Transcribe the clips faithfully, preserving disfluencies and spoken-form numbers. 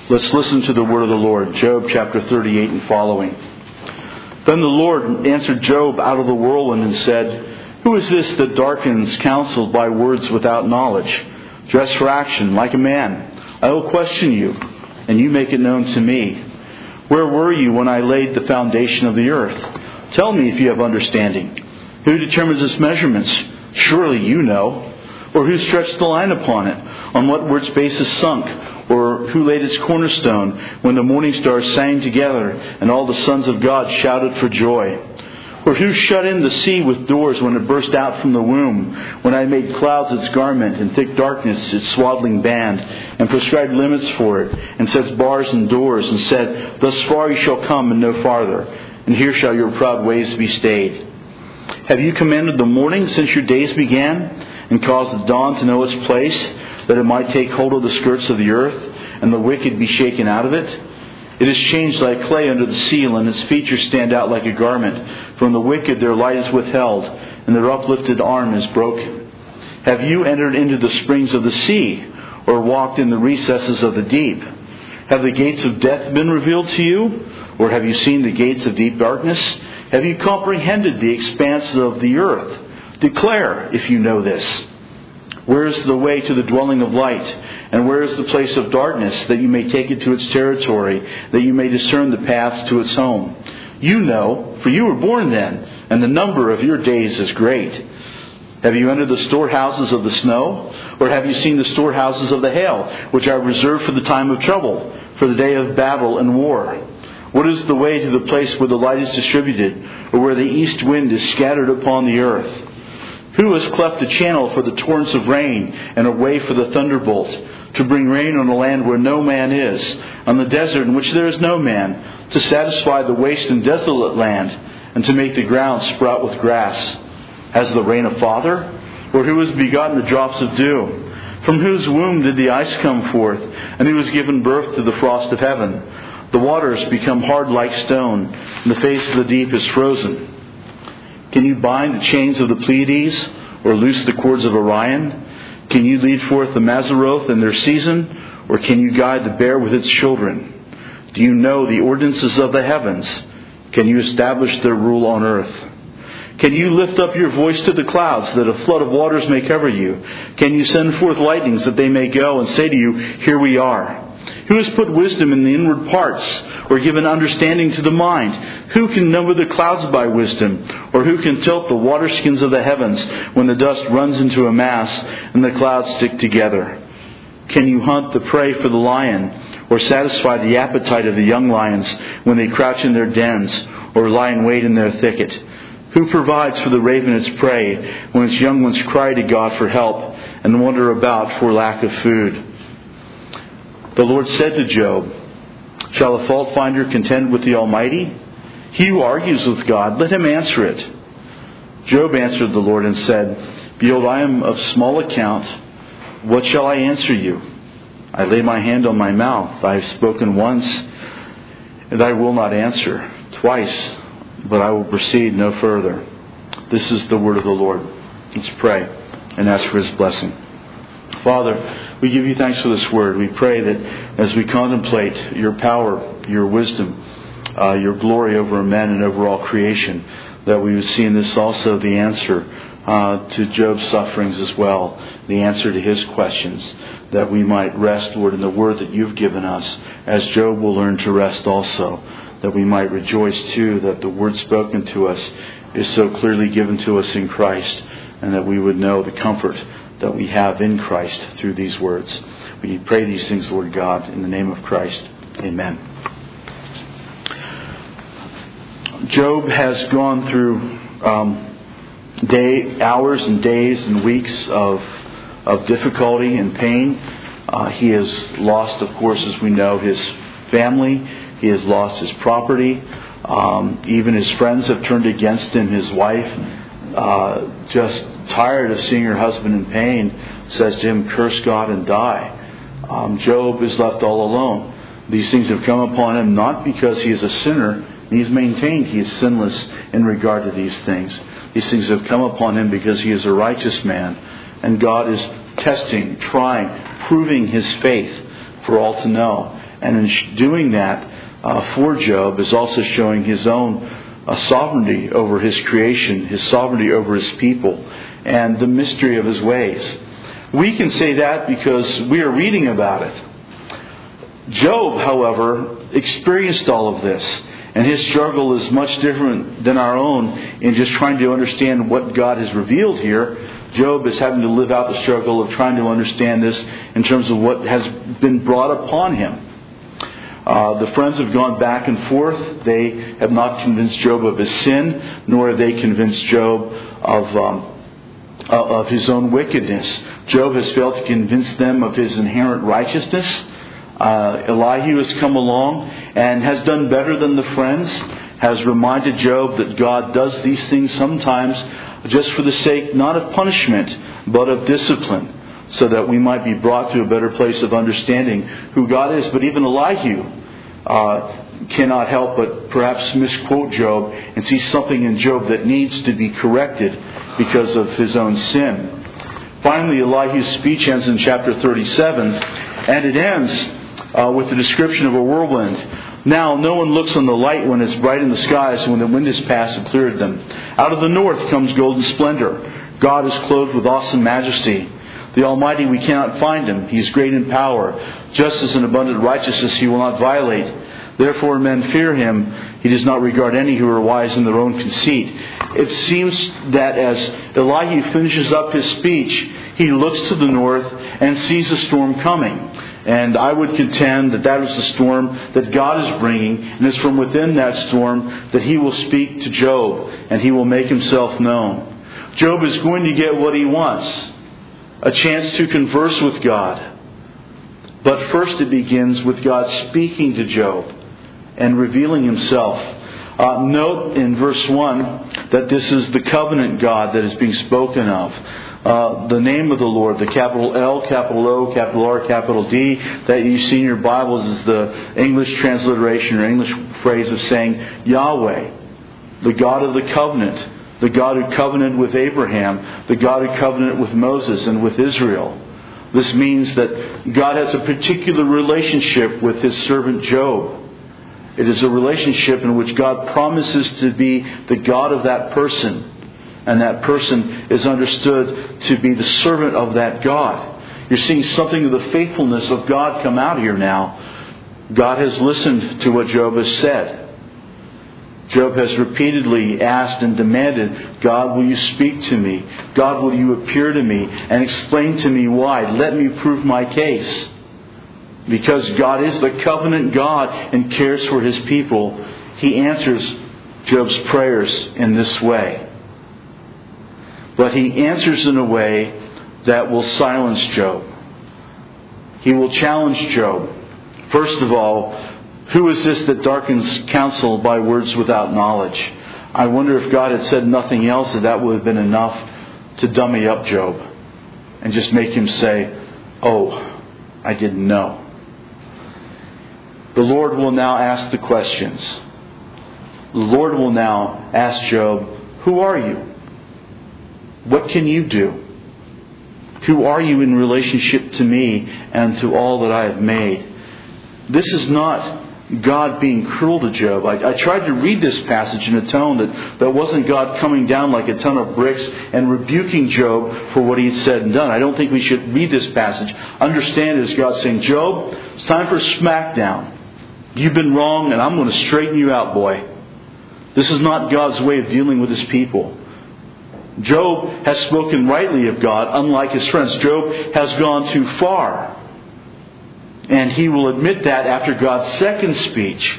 Let's listen to the word of the Lord, Job chapter thirty-eight and following. Then the Lord answered Job out of the whirlwind and said, Who is this that darkens counsel by words without knowledge? Dress for action like a man. I will question you, and you make it known to me. Where were you when I laid the foundation of the earth? Tell me if you have understanding. Who determines its measurements? Surely you know. Or who stretched the line upon it? On what were its bases sunk? Or who laid its cornerstone when the morning stars sang together and all the sons of God shouted for joy? Or who shut in the sea with doors when it burst out from the womb, when I made clouds its garment and thick darkness its swaddling band, and prescribed limits for it, and sets bars and doors, and said, Thus far you shall come and no farther, and here shall your proud ways be stayed. Have you commanded the morning since your days began, and caused the dawn to know its place, that it might take hold of the skirts of the earth, and the wicked be shaken out of it? It is changed like clay under the seal, and its features stand out like a garment. From the wicked their light is withheld, and their uplifted arm is broken. Have you entered into the springs of the sea, or walked in the recesses of the deep? Have the gates of death been revealed to you, or have you seen the gates of deep darkness? Have you comprehended the expanse of the earth? Declare, if you know this. Where is the way to the dwelling of light? And where is the place of darkness, that you may take it to its territory, that you may discern the paths to its home? You know, for you were born then, and the number of your days is great. Have you entered the storehouses of the snow? Or have you seen the storehouses of the hail, which are reserved for the time of trouble, for the day of battle and war? What is the way to the place where the light is distributed, or where the east wind is scattered upon the earth? Who has cleft a channel for the torrents of rain, and a way for the thunderbolt, to bring rain on a land where no man is, on the desert in which there is no man, to satisfy the waste and desolate land, and to make the ground sprout with grass? Has the rain a father? Or who has begotten the drops of dew? From whose womb did the ice come forth, and who has given birth to the frost of heaven? The waters become hard like stone, and the face of the deep is frozen. Can you bind the chains of the Pleiades, or loose the cords of Orion? Can you lead forth the Mazzaroth in their season, or can you guide the bear with its children? Do you know the ordinances of the heavens? Can you establish their rule on earth? Can you lift up your voice to the clouds, that a flood of waters may cover you? Can you send forth lightnings, that they may go and say to you, Here we are? Who has put wisdom in the inward parts, or given understanding to the mind? Who can number the clouds by wisdom, or who can tilt the waterskins of the heavens when the dust runs into a mass and the clouds stick together? Can you hunt the prey for the lion, or satisfy the appetite of the young lions when they crouch in their dens, or lie in wait in their thicket? Who provides for the raven its prey when its young ones cry to God for help and wander about for lack of food? The Lord said to Job, Shall a fault finder contend with the Almighty? He who argues with God, let him answer it. Job answered the Lord and said, Behold, I am of small account. What shall I answer you? I lay my hand on my mouth. I have spoken once, and I will not answer. Twice, but I will proceed no further. This is the word of the Lord. Let's pray and ask for His blessing. Father, we give you thanks for this word. We pray that as we contemplate your power, your wisdom, uh, your glory over men and over all creation, that we would see in this also the answer uh, to Job's sufferings as well, the answer to his questions, that we might rest, Lord, in the word that you've given us, as Job will learn to rest also, that we might rejoice too that the word spoken to us is so clearly given to us in Christ, and that we would know the comfort that we have in Christ through these words. We pray these things, Lord God, in the name of Christ. Amen. Job has gone through um, day, hours and days and weeks of of difficulty and pain. Uh, he has lost, of course, as we know, his family. He has lost his property. Um, even his friends have turned against him. His wife, uh, just tired of seeing her husband in pain, says to him, curse God and die. Um, Job is left all alone. These things have come upon him not because he is a sinner. He's maintained he is sinless in regard to these things. These things have come upon him because he is a righteous man. And God is testing, trying, proving his faith for all to know. And in doing that uh, for Job is also showing his own uh, sovereignty over his creation, his sovereignty over his people, and the mystery of his ways. We can say that because we are reading about it. Job, however, experienced all of this, and his struggle is much different than our own in just trying to understand what God has revealed here. Job is having to live out the struggle of trying to understand this in terms of what has been brought upon him. Uh, the friends have gone back and forth. They have not convinced Job of his sin, nor have they convinced Job of um, of his own wickedness. Job has failed to convince them of his inherent righteousness. Uh, Elihu has come along and has done better than the friends, has reminded Job that God does these things sometimes just for the sake not of punishment, but of discipline, so that we might be brought to a better place of understanding who God is. But even Elihu uh, cannot help but perhaps misquote Job and see something in Job that needs to be corrected because of his own sin. Finally, Elihu's speech ends in chapter thirty-seven, and it ends uh, with the description of a whirlwind. Now no one looks on the light when it's bright in the skies, and when the wind has passed and cleared them. Out of the north comes golden splendor. God is clothed with awesome majesty. The Almighty, we cannot find Him. He is great in power. Justice and abundant righteousness He will not violate. Therefore men fear Him. He does not regard any who are wise in their own conceit. It seems that as Elihu finishes up his speech, he looks to the north and sees a storm coming. And I would contend that that is the storm that God is bringing. And it's from within that storm that He will speak to Job and He will make Himself known. Job is going to get what he wants. A chance to converse with God. But first it begins with God speaking to Job and revealing Himself. Uh, note in verse one that this is the covenant God that is being spoken of. Uh, the name of the Lord, the capital L, capital O, capital R, capital D, that you see in your Bibles is the English transliteration or English phrase of saying Yahweh, the God of the covenant, the God who covenanted with Abraham, the God who covenanted with Moses and with Israel. This means that God has a particular relationship with His servant Job. It is a relationship in which God promises to be the God of that person. And that person is understood to be the servant of that God. You're seeing something of the faithfulness of God come out here now. God has listened to what Job has said. Job has repeatedly asked and demanded, God, will you speak to me? God, will you appear to me and explain to me why? Let me prove my case. Because God is the covenant God and cares for His people, He answers Job's prayers in this way. But He answers in a way that will silence Job. He will challenge Job. First of all, who is this that darkens counsel by words without knowledge? I wonder if God had said nothing else, that that would have been enough to dummy up Job and just make him say, oh, I didn't know. The Lord will now ask the questions. The Lord will now ask Job, who are you? What can you do? Who are you in relationship to me and to all that I have made? This is not God being cruel to Job. I, I tried to read this passage in a tone that, that wasn't God coming down like a ton of bricks and rebuking Job for what he had said and done. I don't think we should read this passage. Understand it as God saying, Job, it's time for smackdown. You've been wrong and I'm going to straighten you out, boy. This is not God's way of dealing with His people. Job has spoken rightly of God, unlike his friends. Job has gone too far. And he will admit that after God's second speech.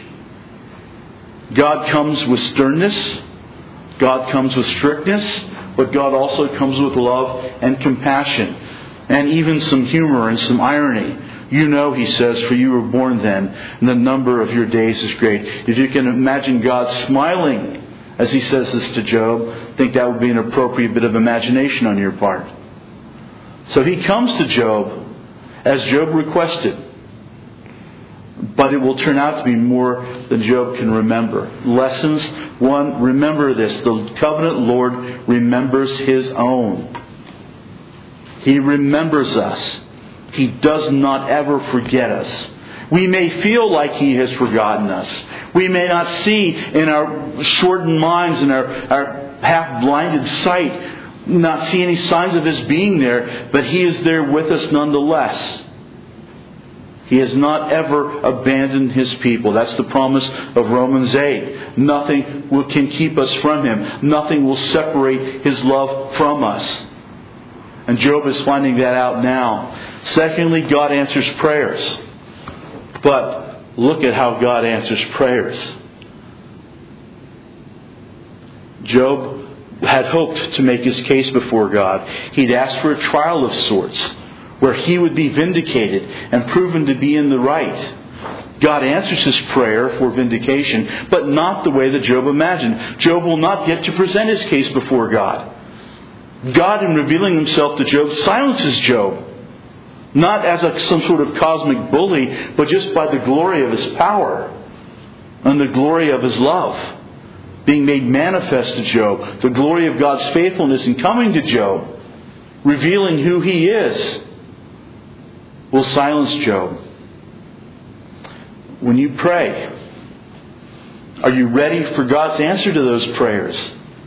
God comes with sternness. God comes with strictness. But God also comes with love and compassion. And even some humor and some irony. You know, He says, for you were born then, and the number of your days is great. If you can imagine God smiling as He says this to Job, I think that would be an appropriate bit of imagination on your part. So He comes to Job as Job requested. But it will turn out to be more than Job can remember. Lessons. One, remember this. The covenant Lord remembers His own. He remembers us. He does not ever forget us. We may feel like He has forgotten us. We may not see in our shortened minds and our, our half-blinded sight, not see any signs of His being there, but He is there with us nonetheless. He has not ever abandoned His people. That's the promise of Romans eight. Nothing will, can keep us from Him. Nothing will separate His love from us. And Job is finding that out now. Secondly, God answers prayers. But look at how God answers prayers. Job had hoped to make his case before God. He'd asked for a trial of sorts, where he would be vindicated and proven to be in the right. God answers his prayer for vindication, but not the way that Job imagined. Job will not get to present his case before God. God, in revealing Himself to Job, silences Job. Not as a, some sort of cosmic bully, but just by the glory of His power and the glory of His love being made manifest to Job. The glory of God's faithfulness in coming to Job, revealing who He is, will silence Job. When you pray, are you ready for God's answer to those prayers?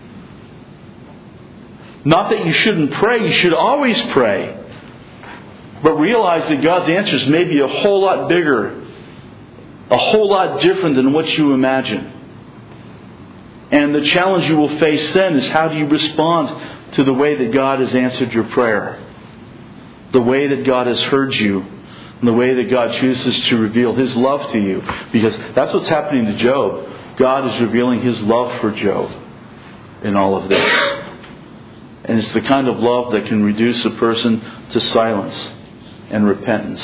Not that you shouldn't pray, you should always pray. But realize that God's answers may be a whole lot bigger, a whole lot different than what you imagine. And the challenge you will face then is, how do you respond to the way that God has answered your prayer? The way that God has heard you, and the way that God chooses to reveal His love to you. Because that's what's happening to Job. God is revealing His love for Job in all of this. And it's the kind of love that can reduce a person to silence and repentance.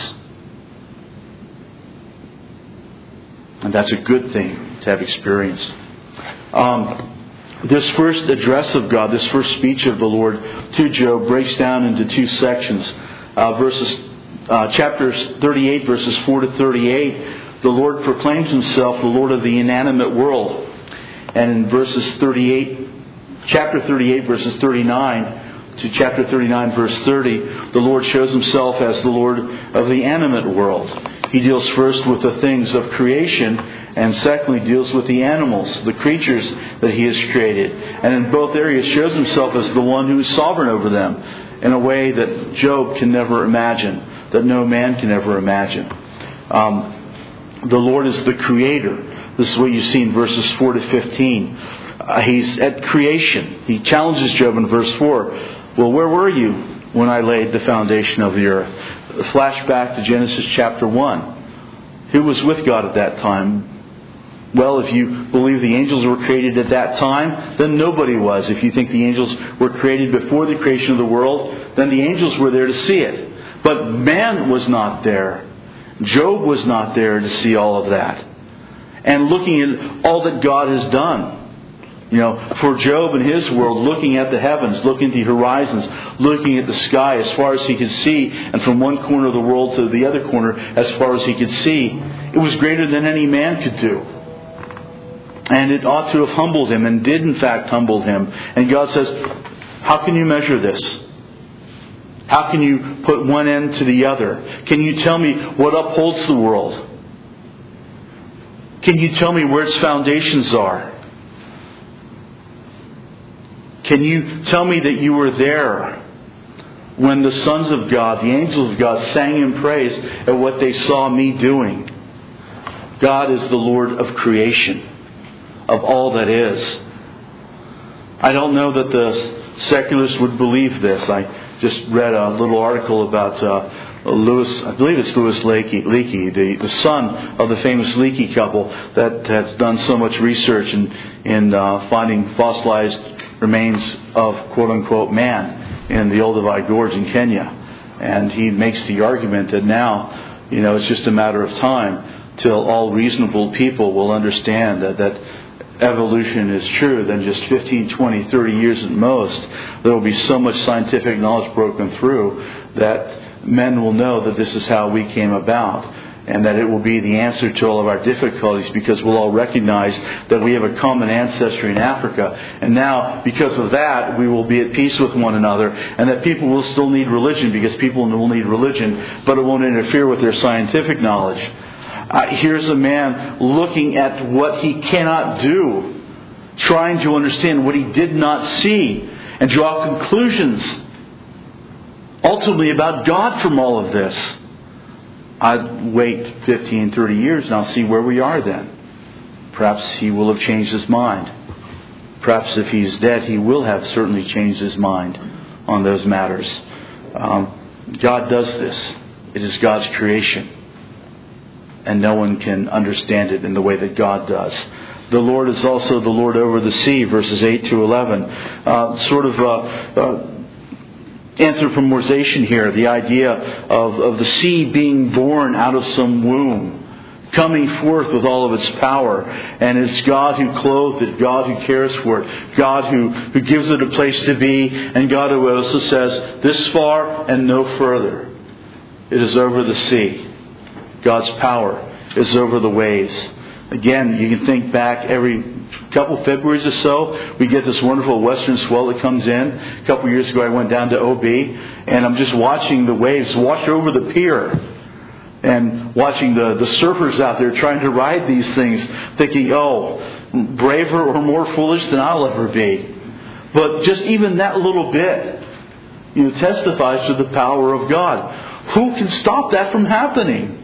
And that's a good thing to have experienced. Um, this first address of God, this first speech of the Lord to Job, breaks down into two sections. Uh, verses, uh, chapters thirty-eight, verses four to thirty-eight, the Lord proclaims Himself the Lord of the inanimate world. And in verses thirty-eight, chapter thirty-eight, verses thirty-nine to chapter thirty-nine, verse thirty, the Lord shows Himself as the Lord of the animate world. He deals first with the things of creation, and secondly deals with the animals, the creatures that He has created. And in both areas shows Himself as the one who is sovereign over them in a way that Job can never imagine, that no man can ever imagine. Um, the Lord is the Creator. This is what you see in verses four to fifteen. Uh, he's at creation. He challenges Job in verse four. Well, where were you when I laid the foundation of the earth? Flashback to Genesis chapter one. Who was with God at that time? Well, if you believe the angels were created at that time, then nobody was. If you think the angels were created before the creation of the world, then the angels were there to see it. But man was not there. Job was not there to see all of that. And looking at all that God has done. You know, for Job and his world, looking at the heavens, looking at the horizons, looking at the sky as far as he could see, and from one corner of the world to the other corner as far as he could see, it was greater than any man could do. And it ought to have humbled him, and did in fact humble him. And God says, how can you measure this? How can you put one end to the other? Can you tell me what upholds the world? Can you tell me where its foundations are? Can you tell me that you were there when the sons of God, the angels of God, sang in praise at what they saw me doing? God is the Lord of creation, of all that is. I don't know that the secularists would believe this. I just read a little article about uh, Louis, I believe it's Louis Leakey, Leakey the, the son of the famous Leakey couple that has done so much research in, in uh, finding fossilized remains of quote-unquote man in the Olduvai Gorge in Kenya. And he makes the argument that now, you know, it's just a matter of time till all reasonable people will understand that, that evolution is true. Then just fifteen, twenty, thirty years at most, there will be so much scientific knowledge broken through that men will know that this is how we came about, and that it will be the answer to all of our difficulties, because we'll all recognize that we have a common ancestry in Africa. And now, because of that, we will be at peace with one another, and that people will still need religion, because people will need religion, but it won't interfere with their scientific knowledge. Uh, here's a man looking at what he cannot do, trying to understand what he did not see, and draw conclusions ultimately about God from all of this. I'd wait fifteen, thirty years and I'll see where we are then. Perhaps he will have changed his mind. Perhaps if he's dead, he will have certainly changed his mind on those matters. Um, God does this. It is God's creation. And no one can understand it in the way that God does. The Lord is also the Lord over the sea, verses eight to eleven. Uh, sort of uh, uh, anthropomorphization here, the idea of, of the sea being born out of some womb, coming forth with all of its power. And it's God who clothed it, God who cares for it, God who, who gives it a place to be, and God who also says, this far and no further. It is over the sea. God's power is over the waves. Again, you can think back every couple of Februaries or so, we get this wonderful western swell that comes in. A couple of years ago I went down to O B, and I'm just watching the waves wash over the pier. And watching the, the surfers out there trying to ride these things, thinking, oh, braver or more foolish than I'll ever be. But just even that little bit, you know, testifies to the power of God. Who can stop that from happening?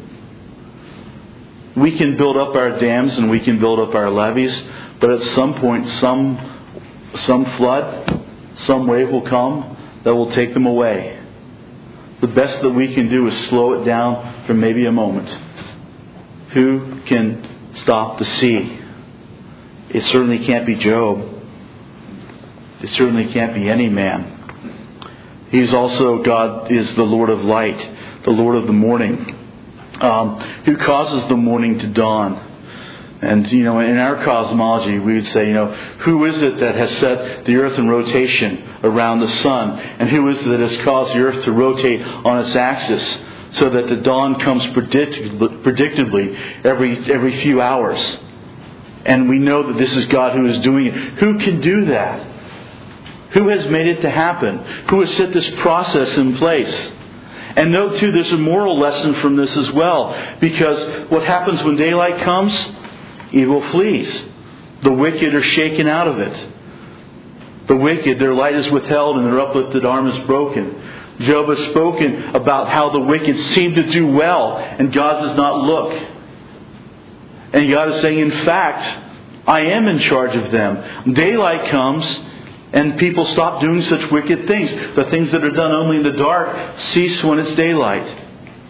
We can build up our dams and we can build up our levees, but at some point, some some flood, some wave will come that will take them away. The best that we can do is slow it down for maybe a moment. Who can stop the sea? It certainly can't be Job. It certainly can't be any man. He's also, God is the Lord of light, the Lord of the morning, um, who causes the morning to dawn. And, you know, in our cosmology, we would say, you know, who is it that has set the earth in rotation around the sun? And who is it that has caused the earth to rotate on its axis so that the dawn comes predictably, predictably every, every few hours? And we know that this is God who is doing it. Who can do that? Who has made it to happen? Who has set this process in place? And note, too, there's a moral lesson from this as well. Because what happens when daylight comes? Evil flees. The wicked are shaken out of it. The wicked, their light is withheld and their uplifted arm is broken. Job has spoken about how the wicked seem to do well and God does not look. And God is saying, in fact, I am in charge of them. Daylight comes and people stop doing such wicked things. The things that are done only in the dark cease when it's daylight.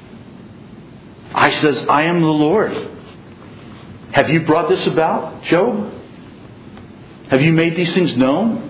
I says, I am the Lord. Have you brought this about, Job? Have you made these things known?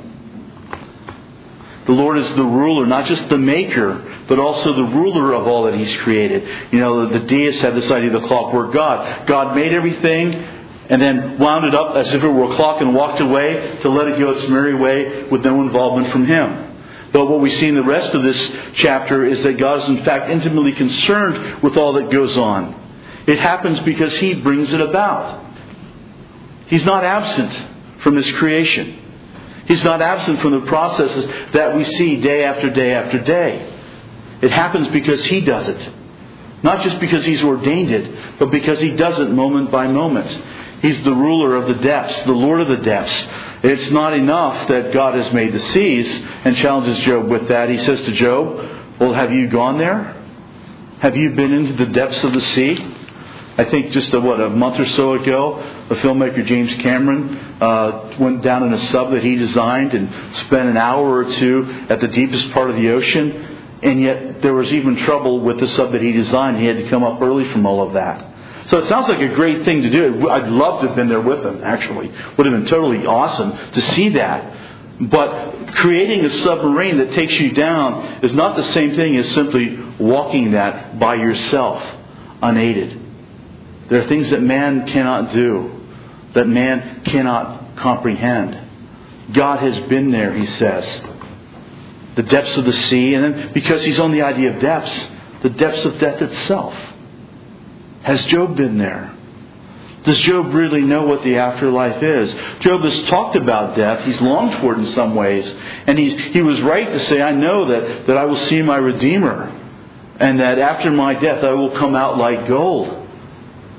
The Lord is the ruler, not just the maker, but also the ruler of all that He's created. You know, the deists have this idea of the clockwork God. God made everything and then wound it up as if it were a clock and walked away to let it go its merry way with no involvement from Him. But what we see in the rest of this chapter is that God is in fact intimately concerned with all that goes on. It happens because He brings it about. He's not absent from His creation. He's not absent from the processes that we see day after day after day. It happens because He does it. Not just because He's ordained it, but because He does it moment by moment. He's the ruler of the depths, the Lord of the depths. It's not enough that God has made the seas and challenges Job with that. He says to Job, well, have you gone there? Have you been into the depths of the sea? I think just a, what, a month or so ago, the filmmaker James Cameron uh, went down in a sub that he designed and spent an hour or two at the deepest part of the ocean. And yet there was even trouble with the sub that he designed. He had to come up early from all of that. So it sounds like a great thing to do. I'd love to have been there with him, actually. Would have been totally awesome to see that. But creating a submarine that takes you down is not the same thing as simply walking that by yourself, unaided. There are things that man cannot do, that man cannot comprehend. God has been there, he says. The depths of the sea, and then because he's on the idea of depths, the depths of death itself. Has Job been there? Does Job really know what the afterlife is? Job has talked about death. He's longed for it in some ways. And he's, he was right to say, I know that, that I will see my Redeemer. And that after my death I will come out like gold.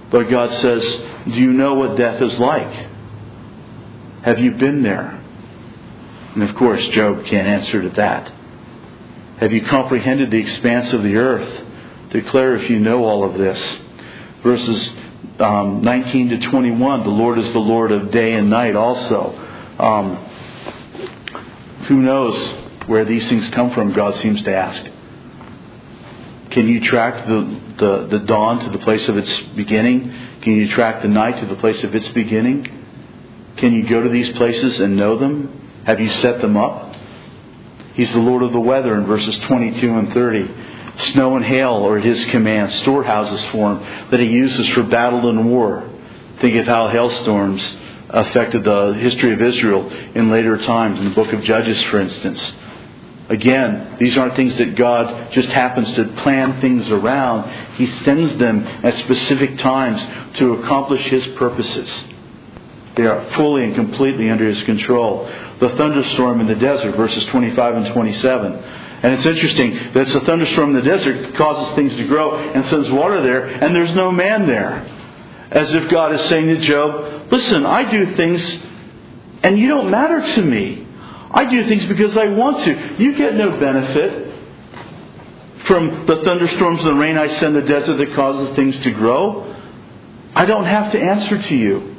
But God says, do you know what death is like? Have you been there? And of course, Job can't answer to that. Have you comprehended the expanse of the earth? Declare if you know all of this. Verses um, nineteen to twenty-one, the Lord is the Lord of day and night also. Um, who knows where these things come from, God seems to ask. Can you track the, the, the dawn to the place of its beginning? Can you track the night to the place of its beginning? Can you go to these places and know them? Have you set them up? He's the Lord of the weather in verses twenty-two and thirty. Snow and hail are at His command, storehouses for Him that He uses for battle and war. Think of how hailstorms affected the history of Israel in later times, in the book of Judges, for instance. Again, these aren't things that God just happens to plan things around. He sends them at specific times to accomplish His purposes. They are fully and completely under His control. The thunderstorm in the desert, verses twenty-five and twenty-seven. And it's interesting that it's a thunderstorm in the desert that causes things to grow and sends water there, and there's no man there. As if God is saying to Job, listen, I do things and you don't matter to me. I do things because I want to. You get no benefit from the thunderstorms and the rain I send in the desert that causes things to grow. I don't have to answer to you.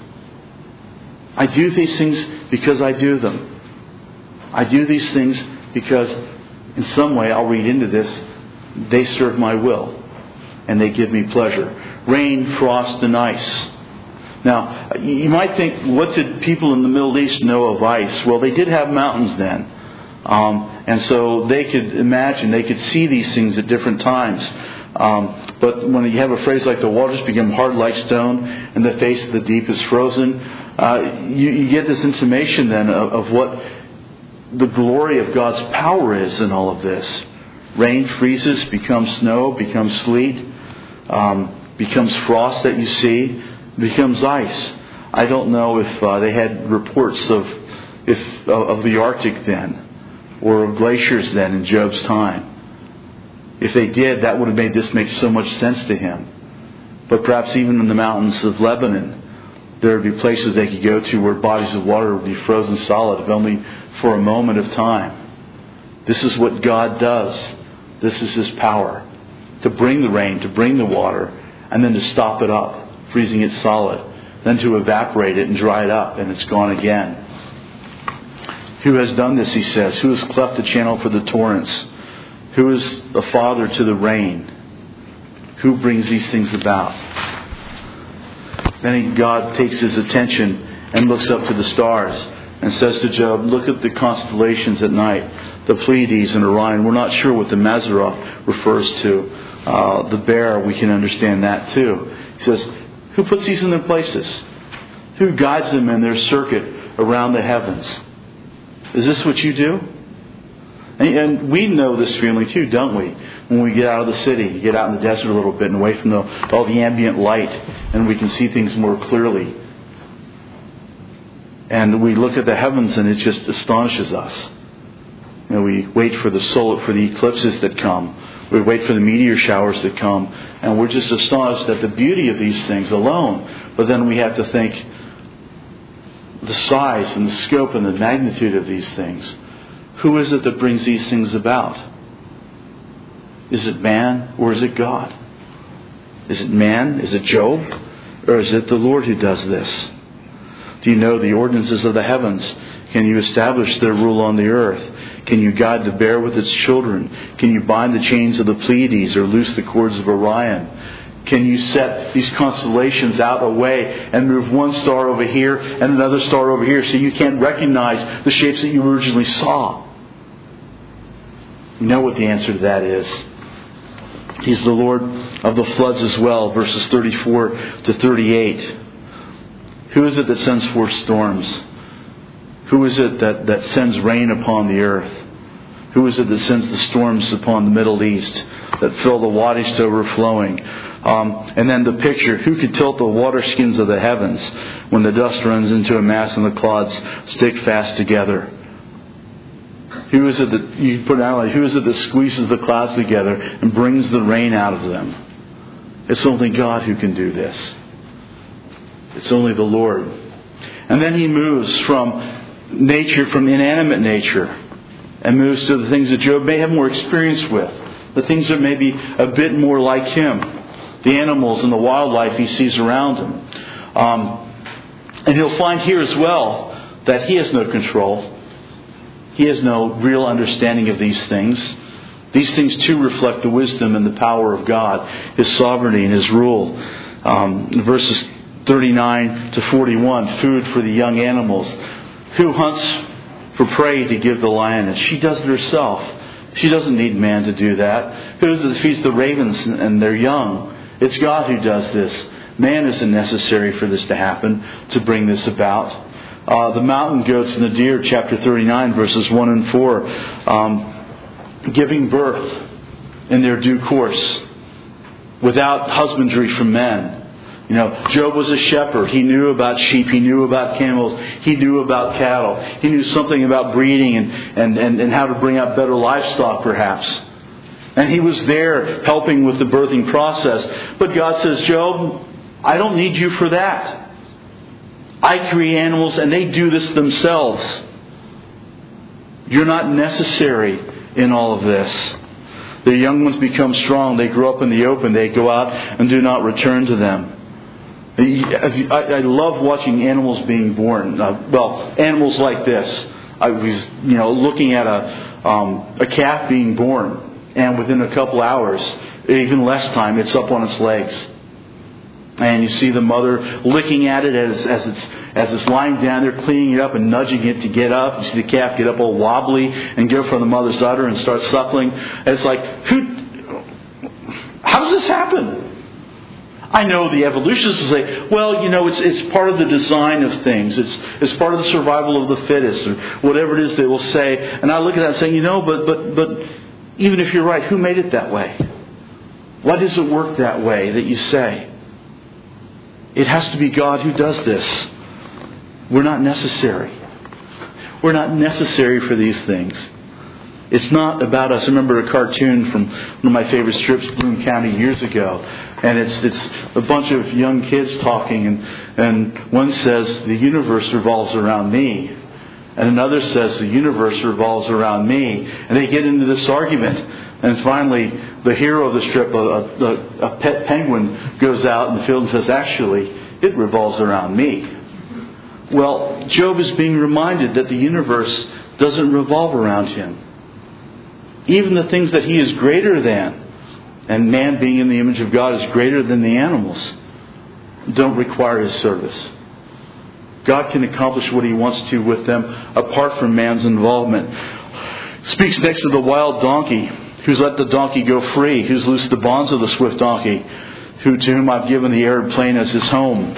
I do these things because I do them. I do these things because in some way, I'll read into this, they serve my will and they give me pleasure. Rain, frost, and ice. Now, you might think, what did people in the Middle East know of ice? Well, they did have mountains then. Um, and so they could imagine, they could see these things at different times. Um, but when you have a phrase like the waters become hard like stone and the face of the deep is frozen, uh, you, you get this intimation then of, of what the glory of God's power is in all of this. Rain freezes, becomes snow, becomes sleet, um, becomes frost that you see, becomes ice. I don't know if uh, they had reports of if uh, of the Arctic then, or of glaciers then in Job's time. If they did, that would have made this make so much sense to him. But perhaps even in the mountains of Lebanon, there would be places they could go to where bodies of water would be frozen solid, if only for a moment of time. This is what God does. This is His power. To bring the rain, to bring the water, and then to stop it up, freezing it solid. Then to evaporate it and dry it up, and it's gone again. Who has done this, he says? Who has cleft the channel for the torrents? Who is the father to the rain? Who brings these things about? Then God takes His attention and looks up to the stars and says to Job, look at the constellations at night, the Pleiades and Orion. We're not sure what the Mazzaroth refers to. Uh, the bear, we can understand that too. He says, who puts these in their places? Who guides them in their circuit around the heavens? Is this what you do? And, and we know this feeling too, don't we? When we get out of the city, get out in the desert a little bit and away from the, all the ambient light, and we can see things more clearly. And we look at the heavens and it just astonishes us. You know, we wait for the solar, for the eclipses that come. We wait for the meteor showers that come. And we're just astonished at the beauty of these things alone. But then we have to think the size and the scope and the magnitude of these things. Who is it that brings these things about? Is it man or is it God? Is it man? Is it Job? Or is it the Lord who does this? Do you know the ordinances of the heavens? Can you establish their rule on the earth? Can you guide the bear with its children? Can you bind the chains of the Pleiades or loose the cords of Orion? Can you set these constellations out away and move one star over here and another star over here so you can't recognize the shapes that you originally saw? You know what the answer to that is. He's the Lord of the floods as well, verses thirty-four to thirty-eight. Who is it that sends forth storms? Who is it that, that sends rain upon the earth? Who is it that sends the storms upon the Middle East that fill the wadis to overflowing? Um, and then the picture, who could tilt the water skins of the heavens when the dust runs into a mass and the clouds stick fast together? Who is it that, you put it out like, who is it that squeezes the clouds together and brings the rain out of them? It's only God who can do this. It's only the Lord. And then he moves from nature, from inanimate nature, and moves to the things that Job may have more experience with. The things that may be a bit more like him. The animals and the wildlife he sees around him. Um, and he'll find here as well that he has no control. He has no real understanding of these things. These things too reflect the wisdom and the power of God, His sovereignty and His rule. Um, verses thirty-nine to forty-one, food for the young animals. Who hunts for prey to give the lioness? She does it herself. She doesn't need man to do that. Who is it that feeds the ravens and their young? It's God who does this. Man isn't necessary for this to happen, to bring this about. Uh, the mountain goats and the deer, chapter thirty-nine, verses one and four. Um, giving birth in their due course, without husbandry from men. You know, Job was a shepherd. He knew about sheep. He knew about camels. He knew about cattle. He knew something about breeding and, and, and, and how to bring up better livestock, perhaps. And he was there helping with the birthing process. But God says, Job, I don't need you for that. I create animals and they do this themselves. You're not necessary in all of this. The young ones become strong. They grow up in the open. They go out and do not return to them. I love watching animals being born. Uh, well, animals like this. I was, you know, looking at a um, a calf being born, and within a couple hours, even less time, it's up on its legs. And you see the mother licking at it as, as it's as it's lying down there, cleaning it up and nudging it to get up. You see the calf get up all wobbly and go from the mother's udder and start suckling. And it's like, who? How does this happen? I know the evolutionists will say, well, you know, it's it's part of the design of things. It's it's part of the survival of the fittest, or whatever it is they will say. And I look at that and say, you know, but but but even if you're right, who made it that way? Why does it work that way that you say? It has to be God who does this. We're not necessary. We're not necessary for these things. It's not about us. I remember a cartoon from one of my favorite strips, Bloom County, years ago. And it's it's a bunch of young kids talking. And, and one says, the universe revolves around me. And another says, the universe revolves around me. And they get into this argument. And finally, the hero of the strip, a, a, a pet penguin, goes out in the field and says, actually, it revolves around me. Well, Job is being reminded that the universe doesn't revolve around him. Even the things that he is greater than, and man being in the image of God is greater than the animals, don't require his service. God can accomplish what he wants to with them apart from man's involvement. Speaks next to the wild donkey, who's let the donkey go free, who's loosed the bonds of the swift donkey, who to whom I've given the arid plain as his home.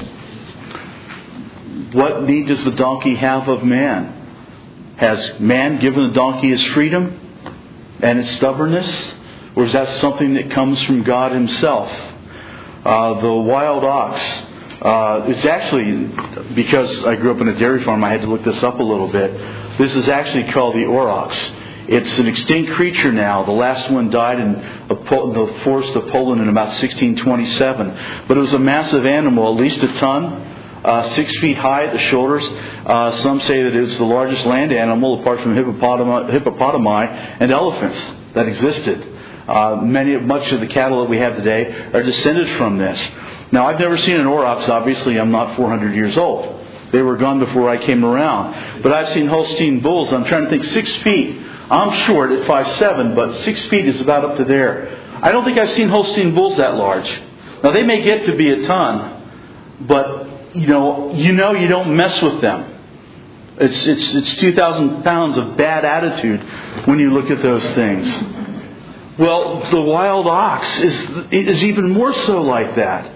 What need does the donkey have of man? Has man given the donkey his freedom and its stubbornness? Or is that something that comes from God himself? Uh, the wild ox, uh, it's actually, because I grew up in a dairy farm, I had to look this up a little bit. This is actually called the aurochs. It's an extinct creature now. The last one died in the forest of Poland in about sixteen twenty-seven. But it was a massive animal, at least a ton. Uh, six feet high at the shoulders. Uh, some say that it's the largest land animal, apart from hippopotami, hippopotami and elephants, that existed. Uh, many, much of the cattle that we have today are descended from this. Now, I've never seen an aurochs. Obviously, I'm not four hundred years old. They were gone before I came around. But I've seen Holstein bulls. I'm trying to think, six feet. I'm short at five seven, but six feet is about up to there. I don't think I've seen Holstein bulls that large. Now, they may get to be a ton, but You know, you know you don't mess with them. It's it's it's two thousand pounds of bad attitude when you look at those things. Well, the wild ox is is even more so like that.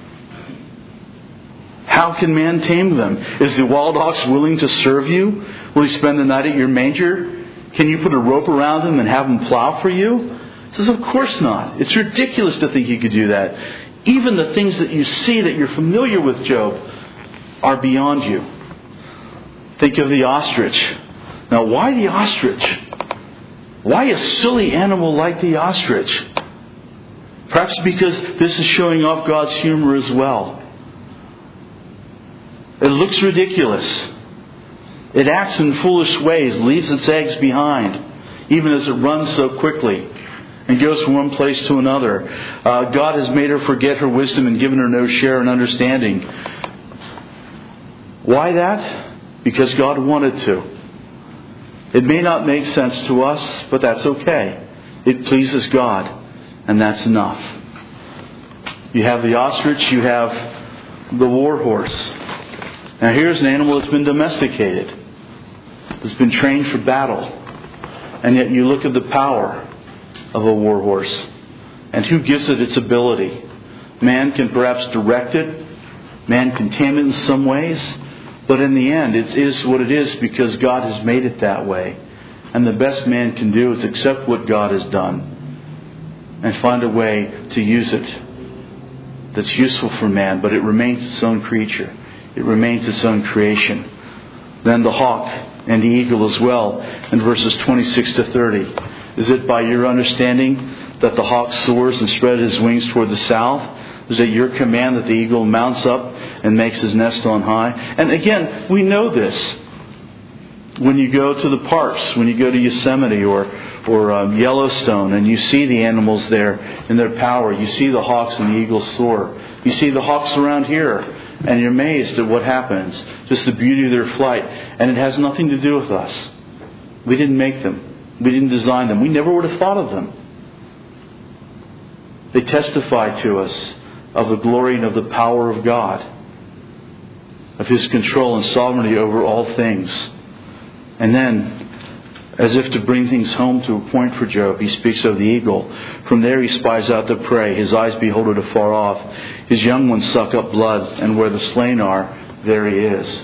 How can man tame them? Is the wild ox willing to serve you? Will he spend the night at your manger? Can you put a rope around him and have him plow for you? He says, of course not. It's ridiculous to think you could do that. Even the things that you see that you're familiar with, Job, are beyond you. Think of the ostrich. Now, why the ostrich? Why a silly animal like the ostrich? Perhaps because this is showing off God's humor as well. It looks ridiculous. It acts in foolish ways, leaves its eggs behind, even as it runs so quickly and goes from one place to another. Uh, God has made her forget her wisdom and given her no share in understanding. Why that? Because God wanted to. It may not make sense to us, but that's okay. It pleases God, and that's enough. You have the ostrich, you have the war horse. Now here's an animal that's been domesticated, that's been trained for battle. And yet you look at the power of a war horse. And who gives it its ability? Man can perhaps direct it. Man can tame it in some ways. But in the end, it is what it is because God has made it that way. And the best man can do is accept what God has done and find a way to use it that's useful for man, but it remains its own creature. It remains its own creation. Then the hawk and the eagle as well in verses twenty-six to thirty. Is it by your understanding that the hawk soars and spreads his wings toward the south? Is it your command that the eagle mounts up and makes his nest on high? And again, we know this. When you go to the parks, when you go to Yosemite or or um, Yellowstone, and you see the animals there in their power, you see the hawks and the eagles soar. You see the hawks around here, and you're amazed at what happens. Just the beauty of their flight. And it has nothing to do with us. We didn't make them. We didn't design them. We never would have thought of them. They testify to us of the glory and of the power of God, of His control and sovereignty over all things. And then, as if to bring things home to a point for Job, he speaks of the eagle. From there he spies out the prey. His eyes behold it afar off. His young ones suck up blood, and where the slain are, there he is.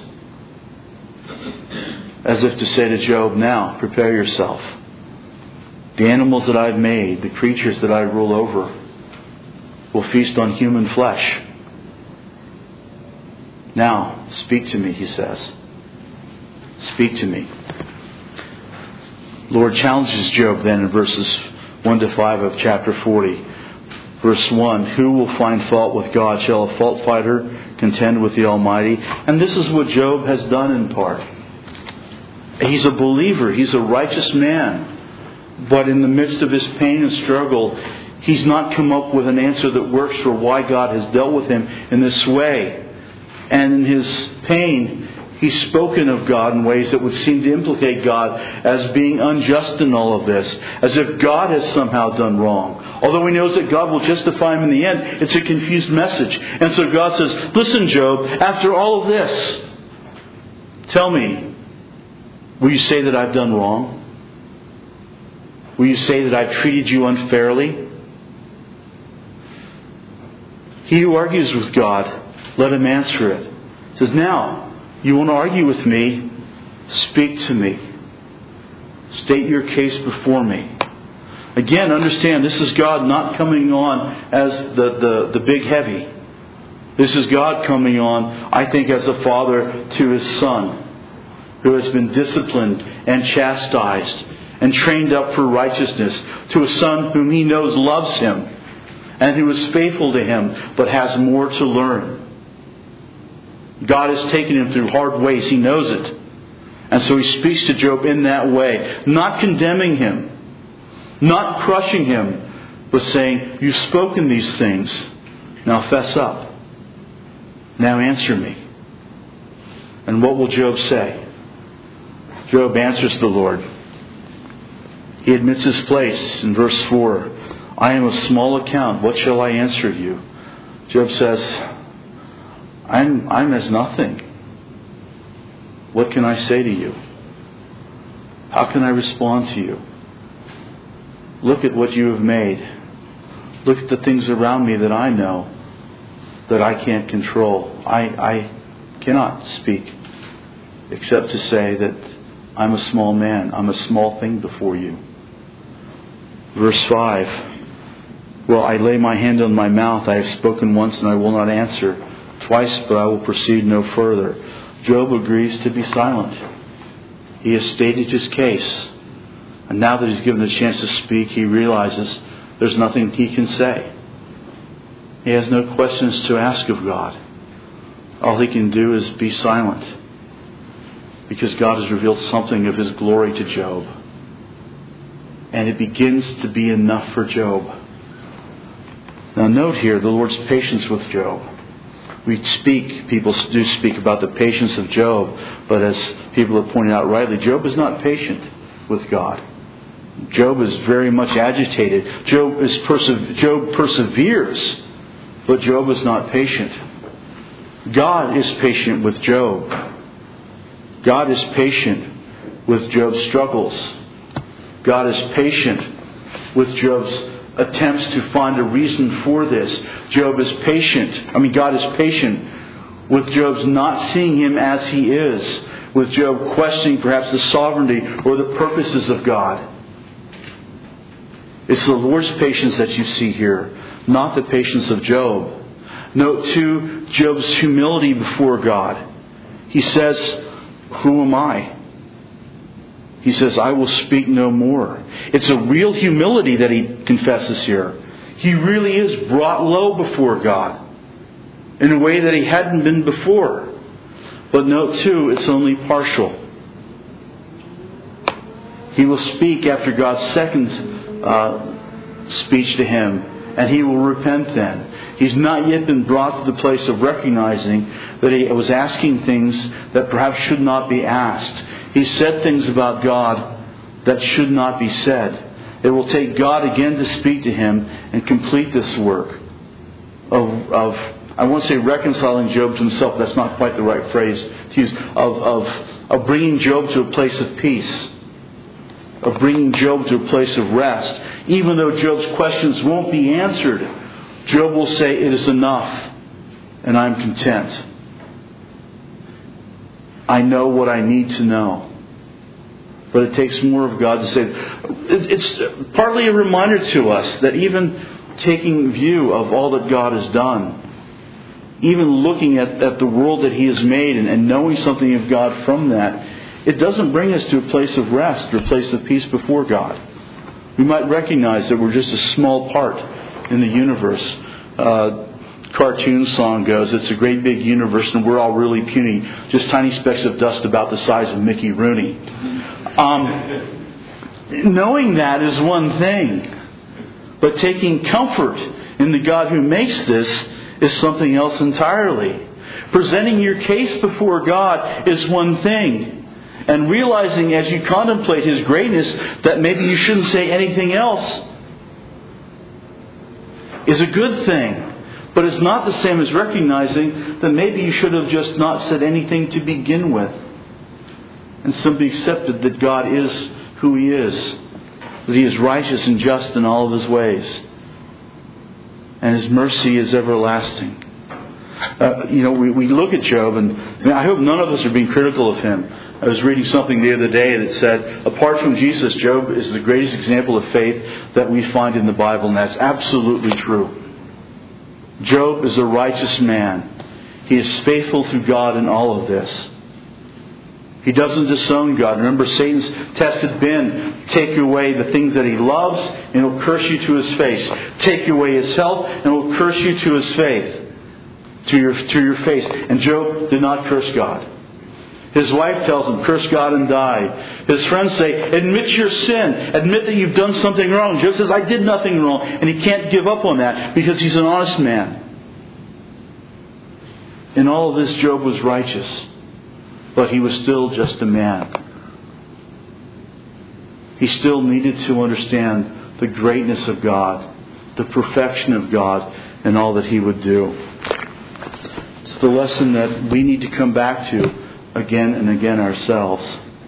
As if to say to Job, now, prepare yourself. The animals that I've made, the creatures that I rule over, will feast on human flesh. Now, speak to me, he says. Speak to me. Lord challenges Job then in verses one to five of chapter forty. Verse one, who will find fault with God? Shall a fault finder contend with the Almighty? And this is what Job has done in part. He's a believer. He's a righteous man. But in the midst of his pain and struggle, he's not come up with an answer that works for why God has dealt with him in this way. And in his pain, he's spoken of God in ways that would seem to implicate God as being unjust in all of this. As if God has somehow done wrong. Although he knows that God will justify him in the end, it's a confused message. And so God says, listen, Job, after all of this, tell me, will you say that I've done wrong? Will you say that I've treated you unfairly? He who argues with God, let him answer it. He says, now, you want to argue with me? Speak to me. State your case before me. Again, understand, this is God not coming on as the, the, the big heavy. This is God coming on, I think, as a father to his son, who has been disciplined and chastised and trained up for righteousness, to a son whom he knows loves him and who is faithful to him, but has more to learn. God has taken him through hard ways. He knows it. And so he speaks to Job in that way. Not condemning him. Not crushing him. But saying, you've spoken these things. Now fess up. Now answer me. And what will Job say? Job answers the Lord. He admits his place in verse four. I am of small account. What shall I answer you? Job says, I'm, I'm as nothing. What can I say to you? How can I respond to you? Look at what you have made. Look at the things around me that I know that I can't control. I, I cannot speak except to say that I'm a small man. I'm a small thing before you. Verse five. Well, I lay my hand on my mouth. I have spoken once and I will not answer. Twice, but I will proceed no further. Job agrees to be silent. He has stated his case. And now that he's given a chance to speak, he realizes there's nothing he can say. He has no questions to ask of God. All he can do is be silent, because God has revealed something of His glory to Job. And it begins to be enough for Job. Now note here the Lord's patience with Job. We speak, people do speak about the patience of Job, but as people have pointed out rightly, Job is not patient with God. Job is very much agitated. Job is perse- Job perseveres, but Job is not patient. God is patient with Job. God is patient with Job's struggles. God is patient with Job's attempts to find a reason for this. Job is patient. I mean, God is patient with Job's not seeing Him as He is. With Job questioning perhaps the sovereignty or the purposes of God. It's the Lord's patience that you see here, not the patience of Job. Note too, Job's humility before God. He says, "Who am I?" He says, "I will speak no more." It's a real humility that he confesses here. He really is brought low before God in a way that he hadn't been before. But note too, it's only partial. He will speak after God's second uh, speech to him, and he will repent then. He's not yet been brought to the place of recognizing that he was asking things that perhaps should not be asked. He said things about God that should not be said. It will take God again to speak to him and complete this work of, of I won't say reconciling Job to himself. That's not quite the right phrase to use. Of, of, of bringing Job to a place of peace. Of bringing Job to a place of rest. Even though Job's questions won't be answered, Job will say, "It is enough, and I'm content. I know what I need to know." But it takes more of God to say. It's partly a reminder to us that even taking view of all that God has done, even looking at, at the world that He has made and, and knowing something of God from that, it doesn't bring us to a place of rest or a place of peace before God. We might recognize that we're just a small part in the universe. Uh, cartoon song goes, "It's a great big universe and we're all really puny, just tiny specks of dust about the size of Mickey Rooney." Um, knowing that is one thing, but taking comfort in the God who makes this is something else entirely. Presenting your case before God is one thing, and realizing as you contemplate His greatness that maybe you shouldn't say anything else is a good thing. But it's not the same as recognizing that maybe you should have just not said anything to begin with, and simply accepted that God is who He is, that He is righteous and just in all of His ways, and His mercy is everlasting. Uh, you know, we, we look at Job, and, and I hope none of us are being critical of him. I was reading something the other day that said, apart from Jesus, Job is the greatest example of faith that we find in the Bible, and that's absolutely true. Job is a righteous man. He is faithful to God in all of this. He doesn't disown God. Remember, Satan's test had been, take away the things that he loves, and he'll curse you to his face. Take away his health, and he'll curse you to his faith. To your, to your face. And Job did not curse God. His wife tells him, curse God and die. His friends say, admit your sin. Admit that you've done something wrong. Job says, I did nothing wrong. And he can't give up on that because he's an honest man. In all of this, Job was righteous. But he was still just a man. He still needed to understand the greatness of God, the perfection of God, and all that He would do. It's the lesson that we need to come back to again and again ourselves.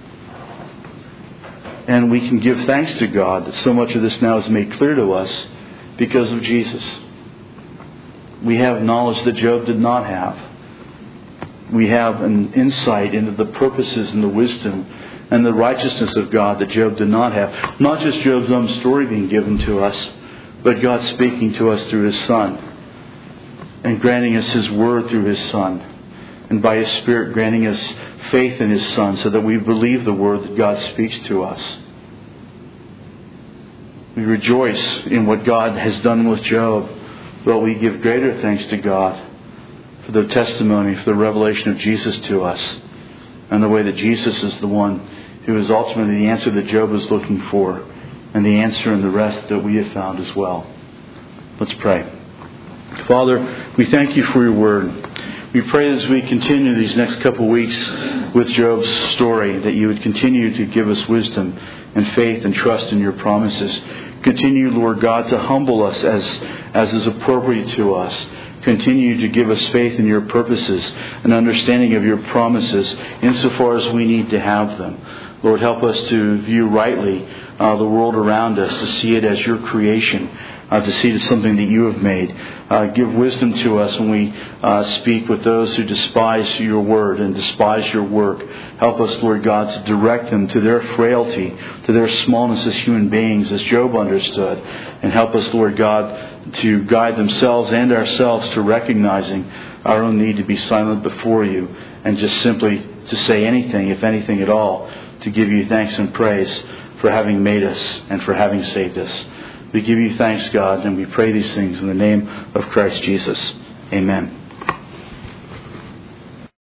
And we can give thanks to God that so much of this now is made clear to us because of Jesus. We have knowledge that Job did not have. We have an insight into the purposes and the wisdom and the righteousness of God that Job did not have. Not just Job's own story being given to us, but God speaking to us through His Son and granting us His Word through His Son, and by His Spirit granting us faith in His Son so that we believe the Word that God speaks to us. We rejoice in what God has done with Job, But we give greater thanks to God for the testimony, for the revelation of Jesus to us, and the way that Jesus is the one who is ultimately the answer that Job is looking for, and the answer and the rest that we have found as well. Let's pray. Father, we thank you for your word. We pray as we continue these next couple of weeks with Job's story, that you would continue to give us wisdom and faith and trust in your promises. Continue, Lord God, to humble us as, as is appropriate to us. Continue to give us faith in your purposes and understanding of your promises insofar as we need to have them. Lord, help us to view rightly uh, the world around us, to see it as your creation, uh, to see it as something that you have made. Uh, give wisdom to us when we uh, speak with those who despise your word and despise your work. Help us, Lord God, to direct them to their frailty, to their smallness as human beings, as Job understood. And help us, Lord God, to guide themselves and ourselves to recognizing our own need to be silent before you and just simply to say anything, if anything at all, to give you thanks and praise for having made us and for having saved us. We give you thanks, God, and we pray these things in the name of Christ Jesus. Amen.